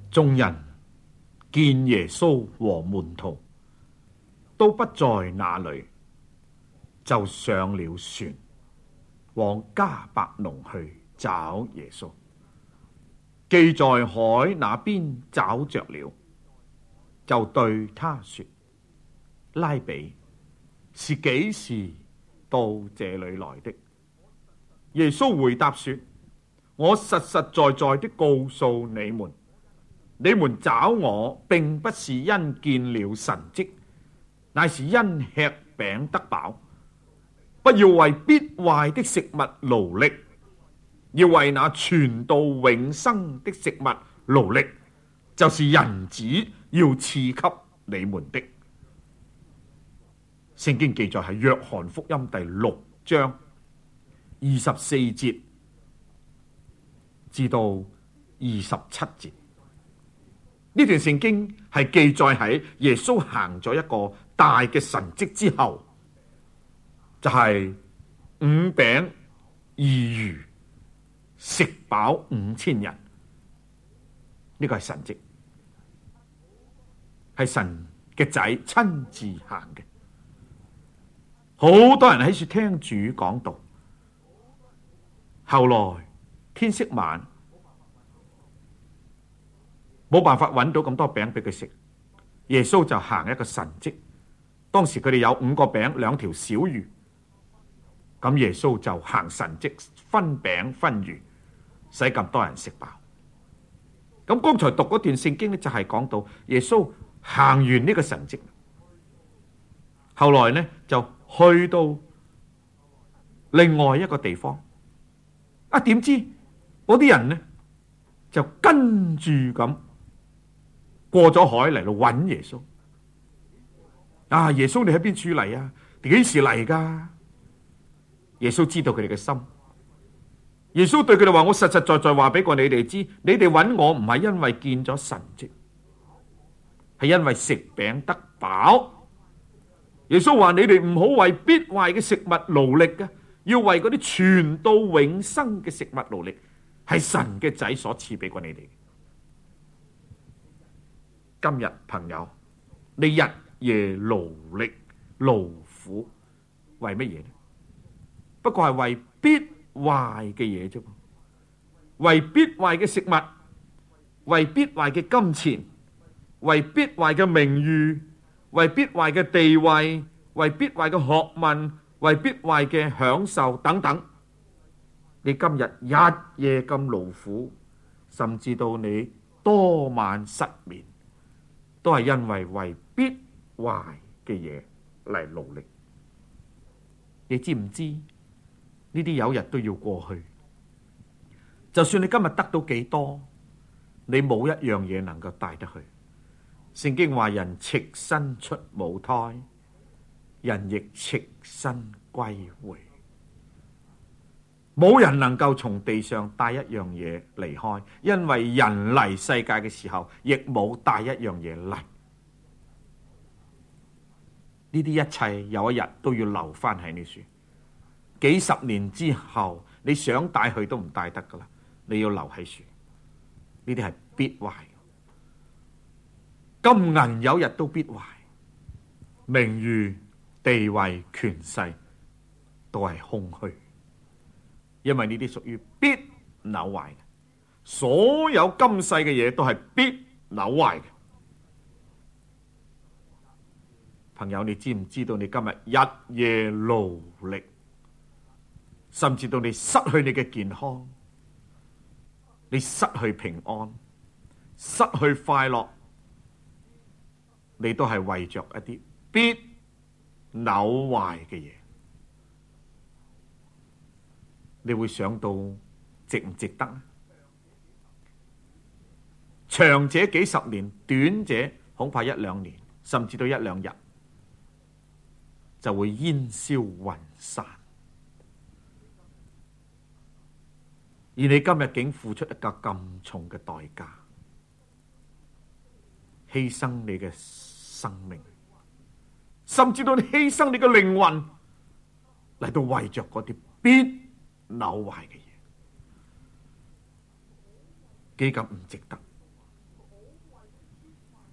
眾人見耶穌和門徒都不在那裏，就上了船，往迦百農去找耶穌。既在海那邊找着了，就對他說：拉比，是幾時到這裏來的？耶穌回答說：我實實在在的告訴你們，你們找我並不是因見了神蹟，乃是因吃餅得飽。不要為必壞的食物勞力，要為那存到永生的食物勞力，就是人子要賜給你們的。聖經記載係約翰福音第6章24節至到27節。呢段聖經係記載喺耶穌行咗一個大嘅神蹟之後，就係5餅2魚食飽5000人。呢個係神蹟，係神嘅仔親自行嘅。好多人喺處聽主講道。後來天色晚，冇辦法揾到咁多餅俾佢食，耶穌就行一個神蹟。當時佢哋有5個餅2條小魚，咁耶穌就行神蹟，分餅分魚，使咁多人食飽。咁剛才讀嗰段聖經呢，就係講到耶穌行完呢個神蹟，後來呢就去到另外一個地方。點知嗰啲人呢就跟住咁過咗海嚟到揾耶穌。耶穌你喺邊處嚟啊？幾時嚟噶？耶穌知道佢哋嘅心。耶穌對佢哋話：我實實在在話俾過你哋知，你哋揾我唔係因為見咗神蹟，係因為食餅得飽。耶穌話：你哋唔好為必壞嘅食物勞力嘅，要為嗰啲存到永生嘅食物勞力，係神嘅仔所賜俾過你哋。今日朋友，你日夜勞力勞苦，為乜嘢呢？不過係為必壞嘅嘢啫，為必壞嘅食物，為必壞嘅金錢，為必壞嘅名譽，為必壞嘅地位，為必壞嘅學問，為必壞嘅享受等等。你今日日夜咁勞苦，甚至到你多晚失眠，都係因為必壞嘅嘢嚟勞力。你知唔知呢啲有日都要過去？就算你今日得到幾多，你冇一樣嘢能夠帶得去。聖經話：人赤身出母胎，人亦赤身歸回。冇人能夠從地上帶一樣嘢離開，因為人嚟世界嘅時候，亦冇帶一樣嘢嚟。呢啲一切有一日都要留翻喺呢處。幾十年之後，你想帶去都唔帶得噶啦，你要留喺處。呢啲係必壞。金銀有日都必壞，名譽、地位、權勢都係空虛，因為呢啲屬於必朽壞嘅。所有今世嘅嘢都係必朽壞嘅。朋友，你知唔知道你今日日夜勞力，甚至到你失去你嘅健康，你失去平安，失去快樂，你都係為着一啲必朽壞嘅嘢。你會想到值唔值得呢？長者幾十年，短者恐怕1-2年，甚至到1-2日就會煙消雲散。而你今日竟付出一個咁重嘅代價，犧牲你嘅生命，甚至到你犧牲你嘅靈魂嚟到為着嗰啲必朽壞嘅嘢，幾咁唔值得？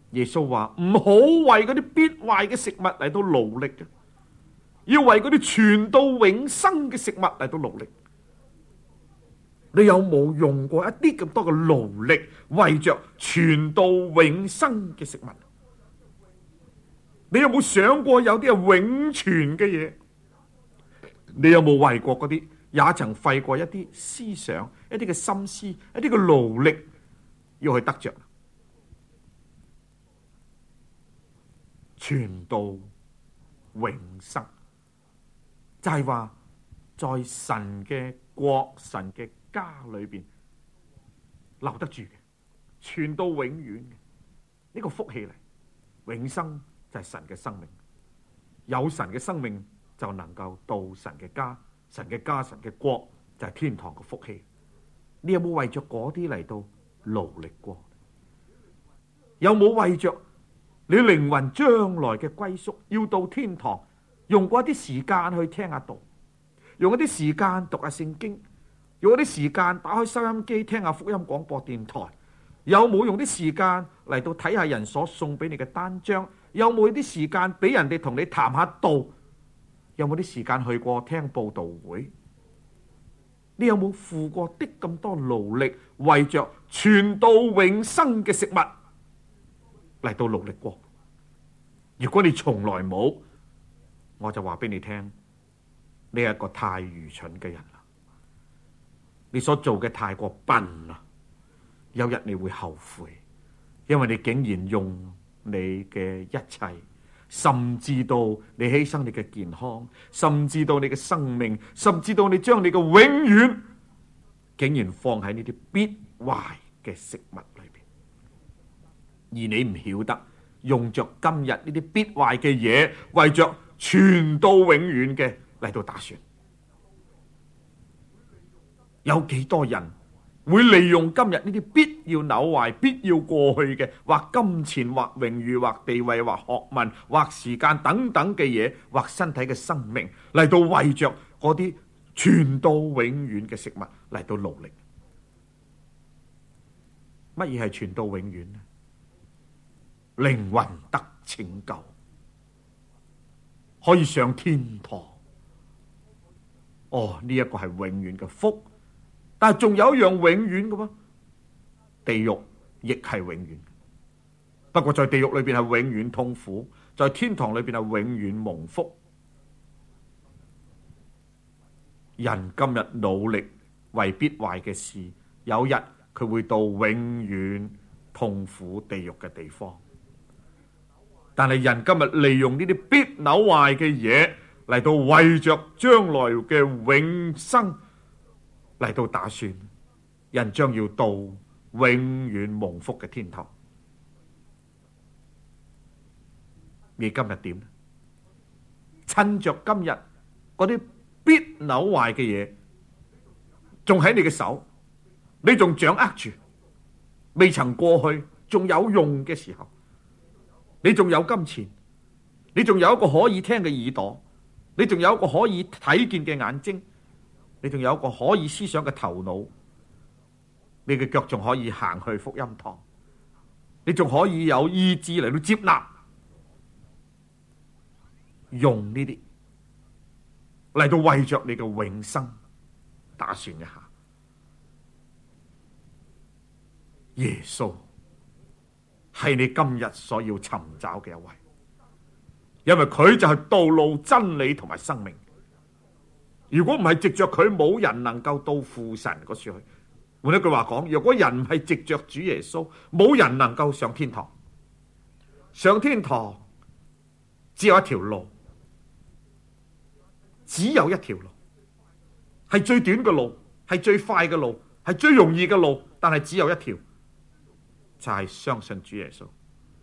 耶穌話唔好為嗰啲必壞嘅食物嚟到勞力嘅，要為嗰啲傳到永生嘅食物嚟到勞力。你有冇用過一啲咁多嘅勞力為着傳到永生嘅食物？你有冇想過有啲係永存嘅嘢？你有冇為過嗰啲也曾費過一啲思想、一啲嘅心思、一啲嘅勞力要去得着？傳到永生，就係話在神嘅國、神嘅家裏邊留得住嘅，傳到永遠嘅呢個福氣嚟。永生就係神嘅生命，有神嘅生命就能夠到神嘅家，神嘅家、神嘅國就係天堂嘅福氣。你有冇為着嗰啲嚟到勞力過？有冇為着你靈魂將來嘅歸宿，要到天堂，用過一啲時間去聽下道，用一啲時間讀下聖經，用一啲時間打開收音機聽下福音廣播電台？有冇用啲時間嚟到睇下人所送俾你嘅單張？有冇啲時間俾人哋同你談下道？有冇啲時間去過聽佈道會？你有冇付過啲咁多勞力，為着傳到永生嘅食物嚟到勞力過？如果你從來冇，我就話俾你聽，你係一個太愚蠢嘅人啦！你所做嘅太過笨啦，有日你會後悔，因為你竟然用你嘅一切，甚至到你犧牲你嘅健康，甚至到你嘅生命，甚至到你將你嘅永遠，竟然放喺呢啲必壞嘅食物裏邊，而你唔曉得用着今日呢啲必壞嘅嘢，為着傳到永遠嘅嚟到打算。有幾多人會利用今日呢啲必要朽壞、必要過去嘅，或金錢、或榮譽、或地位、或學問、或時間等等嘅嘢，或身體嘅生命嚟到為着嗰啲傳到永遠嘅食物嚟到勞力？乜嘢係傳到永遠呢？靈魂得拯救，可以上天堂。哦，呢一個係永遠嘅福。但係仲有一樣永遠嘅喎，地獄亦係永遠。不過在地獄裏邊係永遠痛苦，在天堂裏邊係永遠蒙福。人今日努力為必壞嘅事，有日佢會到永遠痛苦地獄嘅地方。但係人今日利用呢啲必朽壞嘅嘢嚟到為着將來嘅永生嚟到打算，人將要到永遠蒙福嘅天堂。你今日點？趁着今日嗰啲必朽壞嘅嘢仲喺你嘅手，你仲掌握住，未曾過去，仲有用嘅時候，你仲有金錢，你仲有一個可以聽嘅耳朵，你仲有一個可以睇見嘅眼睛，你仲有一個可以思想嘅頭腦，你嘅腳仲可以行去福音堂，你仲可以有意志嚟到接納，用呢啲嚟到為着你嘅永生打算一下。耶穌係你今日所要尋找嘅一位，因為佢就係道路、真理同埋生命。如果唔係藉着佢，冇人能夠到父神嗰處去。換一句話講，如果人唔係藉着主耶穌，冇人能夠上天堂。上天堂只有一條路，只有一條路，係最短嘅路，係最快嘅路，係最容易嘅路，但係只有一條，就係相信主耶穌。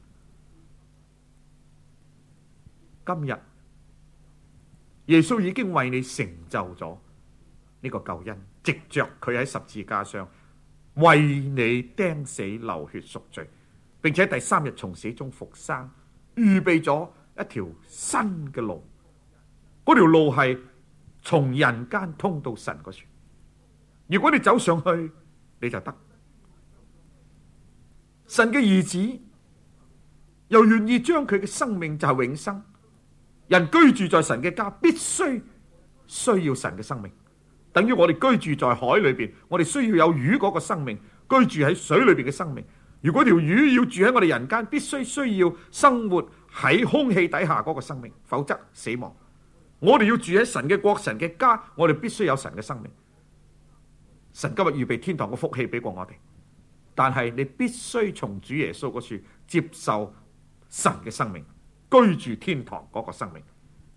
今日耶穌已經為你成就咗呢個救恩，藉着佢喺十字架上為你釘死流血贖罪，並且第三日從死中復生，預備咗一條新嘅路。嗰條路係從人間通到神嗰處。如果你走上去，你就得。神嘅兒子又願意將佢嘅生命就係永生。人居住在神嘅家，必須需要神嘅生命，等於我哋居住在海裏邊，我哋需要有魚嗰個生命，居住喺水裏邊嘅生命。如果條魚要住喺我哋人間，必須需要生活喺空氣底下嗰個生命，否則死亡。我哋要住喺神嘅國、神嘅家，我哋必須有神嘅生命。神今日預備天堂嘅福氣俾過我哋，但係你必須從主耶穌嗰處接受神嘅生命，居住天堂嗰個生命。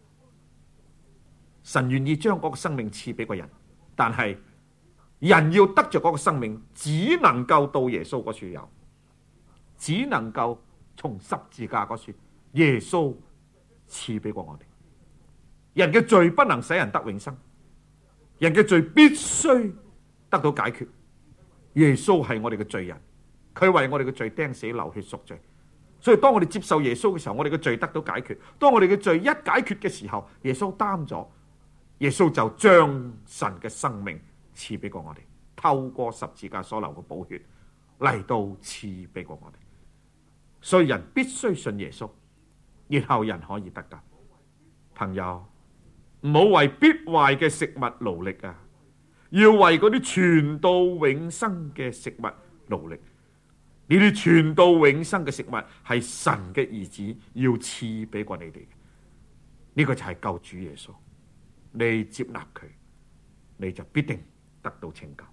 神願意將嗰個生命賜俾個人，但係人要得着嗰個生命，只能夠到耶穌嗰處有，只能夠從十字架嗰處耶穌賜俾過我哋。人嘅罪不能使人得永生，人嘅罪必須得到解決。耶穌係我哋嘅罪人，佢為我哋嘅罪釘死流血贖罪。所以當我哋接受耶穌嘅時候，我哋嘅罪得到解決。當我哋嘅罪一解決嘅時候，耶穌擔咗，耶穌就將神嘅生命賜俾過我哋，透過十字架所流嘅寶血嚟到賜俾過我哋。所以人必須信耶穌，然後人可以得救。朋友，唔好為必壞嘅食物勞力啊，要為嗰啲傳到永生嘅食物勞力。呢啲傳到永生嘅食物係神嘅兒子要賜俾過你哋嘅，呢個就係救主耶穌。你接納佢，你就必定得到拯救。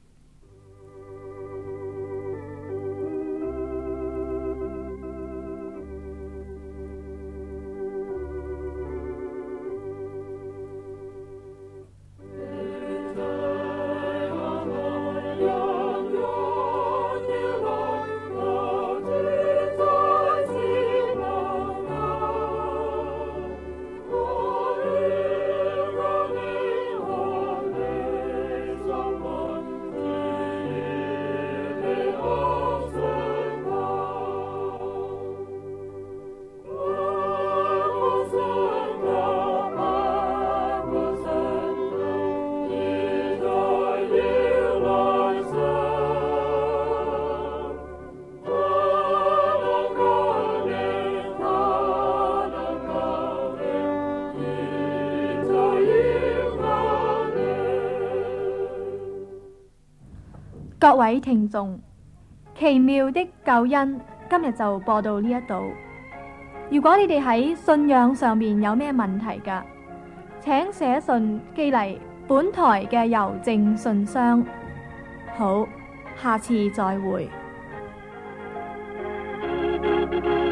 各位聽眾，奇妙的救恩今日就播到呢一度。如果你哋喺信仰上面有咩問題㗎，請寫信寄嚟本台嘅郵政信箱。好，下次再會。